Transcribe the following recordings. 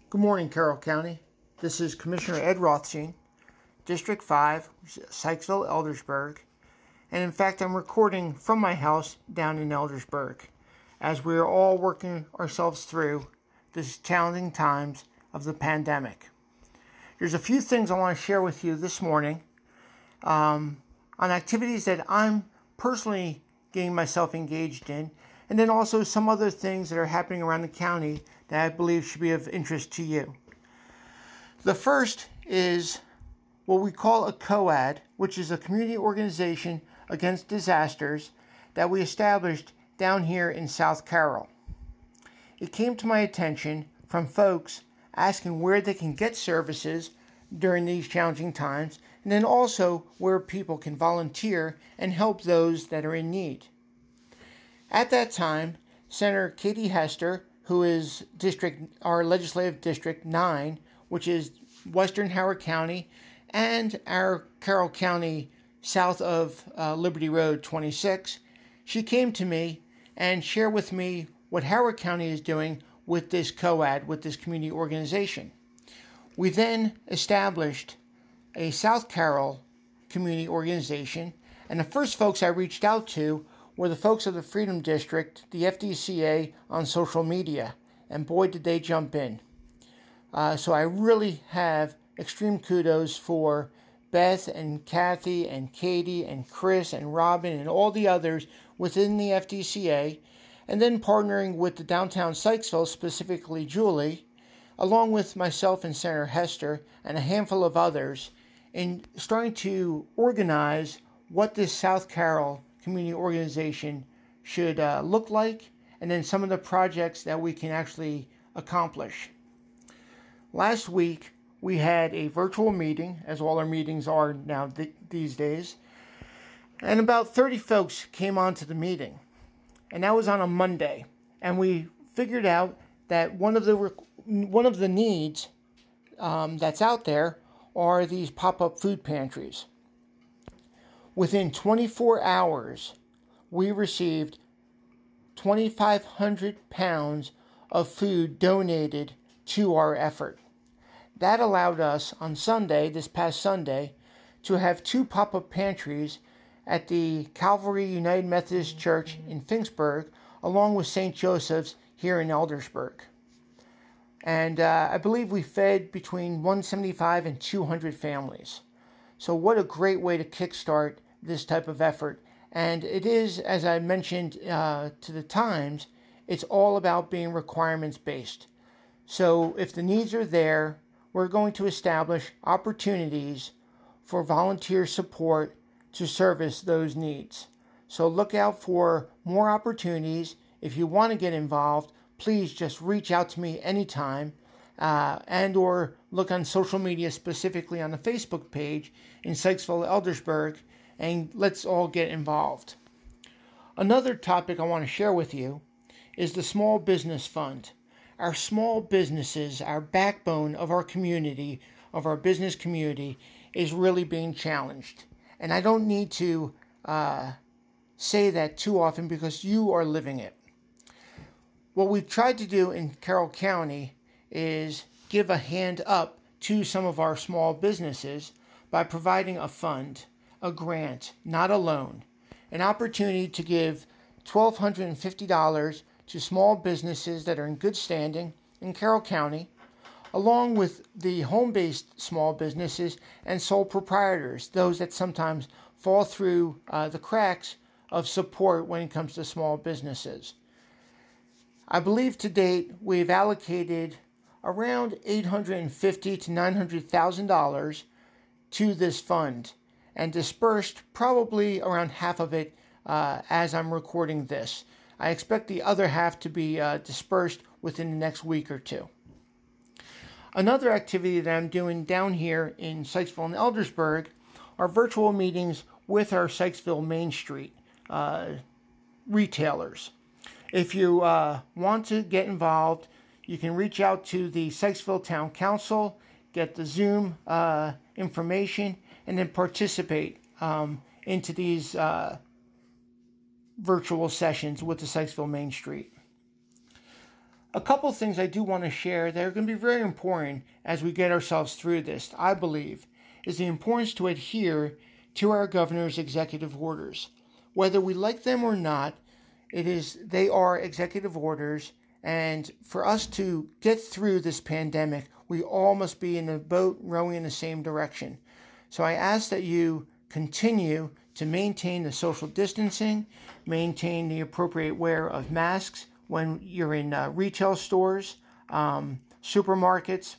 Good morning, Carroll County. This is Commissioner Ed Rothstein, District 5, Sykesville, Eldersburg. And in fact, I'm recording from my house down in Eldersburg as we're all working ourselves through these challenging times of the pandemic. There's a few things I want to share with you this morning on activities that I'm personally getting myself engaged in, and then also some other things that are happening around the county that I believe should be of interest to you. The first is what we call a COAD, which is a community organization against disasters that we established down here in South Carroll. It came to my attention from folks asking where they can get services during these challenging times, and then also where people can volunteer and help those that are in need. At that time, Senator Katie Hester, who is our legislative district 9, which is Western Howard County and our Carroll County south of Liberty Road 26, she came to me and shared with me what Howard County is doing with this COAD, with this community organization. We then established a South Carroll community organization, and the first folks I reached out to were the folks of the Freedom District, the FDCA, on social media, and boy did they jump in. So I really have extreme kudos for Beth and Kathy and Katie and Chris and Robin and all the others within the FDCA, and then partnering with the downtown Sykesville, specifically Julie, along with myself and Senator Hester and a handful of others, in starting to organize what this South Carroll community organization should look like, and then some of the projects that we can actually accomplish. Last week, we had a virtual meeting, as all our meetings are now these days, and about 30 folks came on to the meeting, and that was on a Monday, and we figured out that one of the needs that's out there are these pop-up food pantries. Within 24 hours, we received 2,500 pounds of food donated to our effort. That allowed us on Sunday, this past Sunday, to have 2 pop-up pantries at the Calvary United Methodist Church in Finksburg, along with St. Joseph's here in Eldersburg. And I believe we fed between 175 and 200 families. So what a great way to kickstart this type of effort. And it is, as I mentioned to the Times, it's all about being requirements-based. So if the needs are there, we're going to establish opportunities for volunteer support to service those needs. So look out for more opportunities. If you want to get involved, please just reach out to me anytime and or look on social media, specifically on the Facebook page in Sykesville, Eldersburg, and let's all get involved. Another topic I want to share with you is the Small Business Fund. Our small businesses, our backbone of our community, of our business community, is really being challenged. And I don't need to say that too often because you are living it. What we've tried to do in Carroll County is give a hand up to some of our small businesses by providing a fund, a grant, not a loan, an opportunity to give $1,250 to small businesses that are in good standing in Carroll County, along with the home-based small businesses and sole proprietors, those that sometimes fall through the cracks of support when it comes to small businesses. I believe to date we've allocated around $850,000 to $900,000 to this fund and dispersed probably around half of it as I'm recording this. I expect the other half to be dispersed within the next week or two. Another activity that I'm doing down here in Sykesville and Eldersburg are virtual meetings with our Sykesville Main Street retailers. If you want to get involved, you can reach out to the Sykesville Town Council, get the Zoom information, and then participate into these virtual sessions with the Sykesville Main Street. A couple of things I do want to share that are going to be very important as we get ourselves through this, I believe, is the importance to adhere to our governor's executive orders. Whether we like them or not, they are executive orders, and for us to get through this pandemic, we all must be in a boat rowing in the same direction. So I ask that you continue to maintain the social distancing, maintain the appropriate wear of masks when you're in retail stores, supermarkets,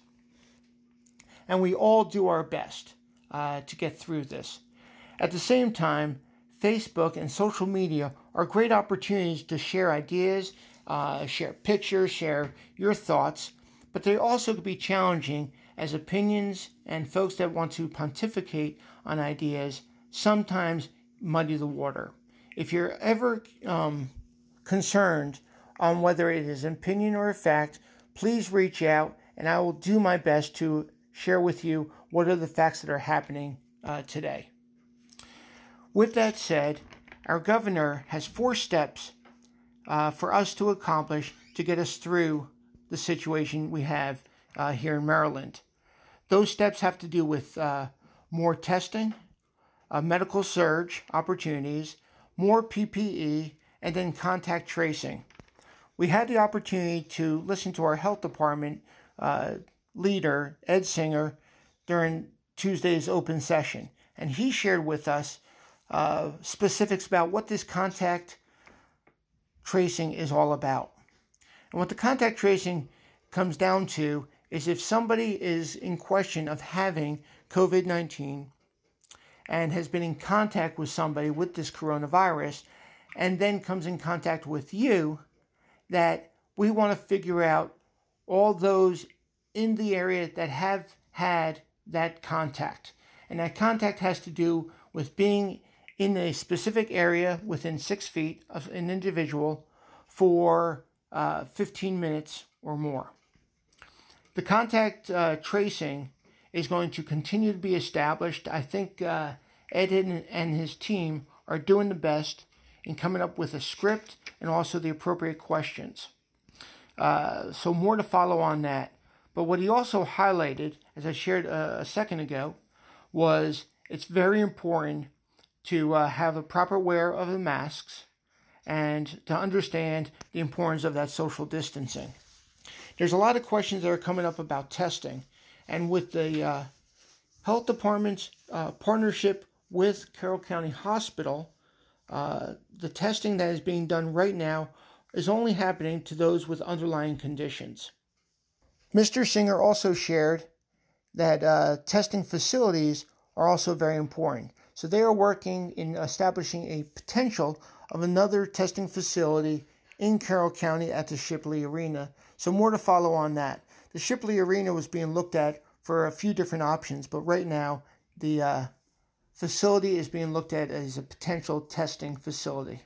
and we all do our best to get through this. At the same time, Facebook and social media are great opportunities to share ideas, share pictures, share your thoughts, but they also could be challenging as opinions and folks that want to pontificate on ideas sometimes muddy the water. If you're ever concerned on whether it is an opinion or a fact, please reach out and I will do my best to share with you what are the facts that are happening today. With that said, our governor has 4 steps for us to accomplish to get us through the situation we have here in Maryland. Those steps have to do with more testing, medical surge opportunities, more PPE, and then contact tracing. We had the opportunity to listen to our health department leader, Ed Singer, during Tuesday's open session, and he shared with us specifics about what this contact tracing is all about. And what the contact tracing comes down to is if somebody is in question of having COVID-19 and has been in contact with somebody with this coronavirus and then comes in contact with you, that we want to figure out all those in the area that have had that contact. And that contact has to do with being in a specific area within 6 feet of an individual for 15 minutes or more. The contact tracing is going to continue to be established. I think Ed and his team are doing the best in coming up with a script and also the appropriate questions. So more to follow on that. But what he also highlighted, as I shared a second ago, was it's very important to have a proper wear of the masks and to understand the importance of that social distancing. There's a lot of questions that are coming up about testing, and with the health department's partnership with Carroll County Hospital, the testing that is being done right now is only happening to those with underlying conditions. Mr. Singer also shared that testing facilities are also very important. So they are working in establishing a potential of another testing facility in Carroll County at the Shipley Arena. So more to follow on that. The Shipley Arena was being looked at for a few different options, but right now the facility is being looked at as a potential testing facility.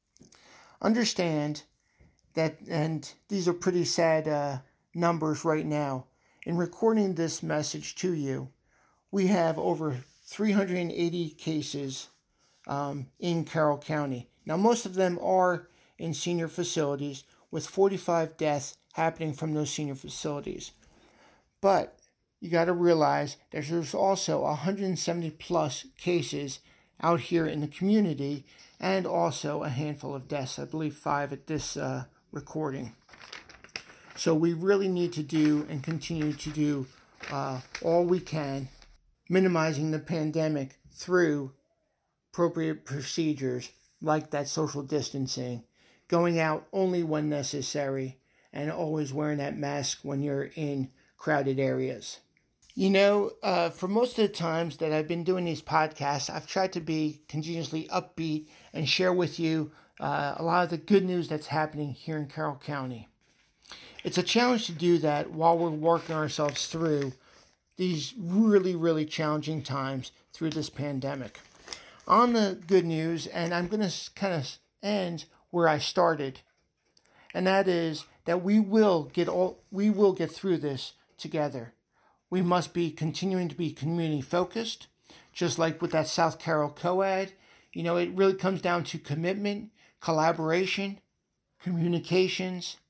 Understand that, and these are pretty sad numbers right now. In recording this message to you, we have over 380 cases in Carroll County. Now, most of them are in senior facilities, with 45 deaths happening from those senior facilities. But you got to realize that there's also 170 plus cases out here in the community, and also a handful of deaths, I believe 5 at this recording. So we really need to do and continue to do all we can, minimizing the pandemic through appropriate procedures like that social distancing, going out only when necessary, and always wearing that mask when you're in crowded areas. You know, for most of the times that I've been doing these podcasts, I've tried to be continuously upbeat and share with you a lot of the good news that's happening here in Carroll County. It's a challenge to do that while we're working ourselves through these really, really challenging times through this pandemic. On the good news, and I'm going to kind of end where I started, and that is that we will get through this together. We must be continuing to be community focused, just like with that South Carroll COAD. You know, it really comes down to commitment, collaboration, communications,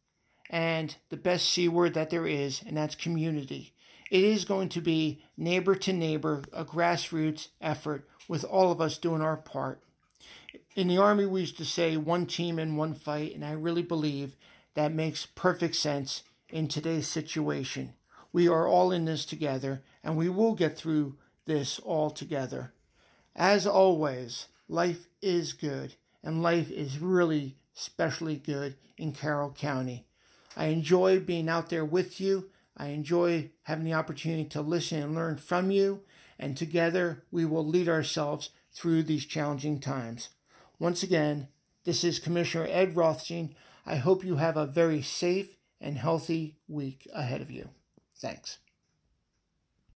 and the best C word that there is, and that's community. It is going to be neighbor to neighbor, a grassroots effort with all of us doing our part. In the Army, we used to say one team and one fight, and I really believe that makes perfect sense in today's situation. We are all in this together, and we will get through this all together. As always, life is good, and life is really especially good in Carroll County. I enjoy being out there with you. I enjoy having the opportunity to listen and learn from you, and together we will lead ourselves through these challenging times. Once again, this is Commissioner Ed Rothstein. I hope you have a very safe and healthy week ahead of you. Thanks.